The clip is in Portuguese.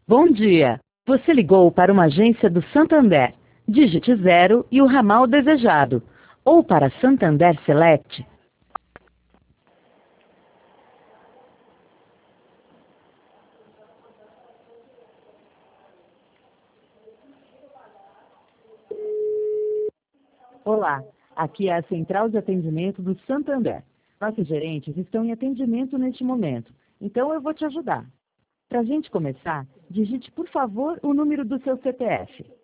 Bom dia. Você ligou para uma agência do Santander. Digite 0 e o ramal desejado. Ou para Santander Select. Olá, aqui é a central de atendimento do Santander. Nossos gerentes estão em atendimento neste momento, então eu vou te ajudar. Para a gente começar, digite por favor o número do seu CPF.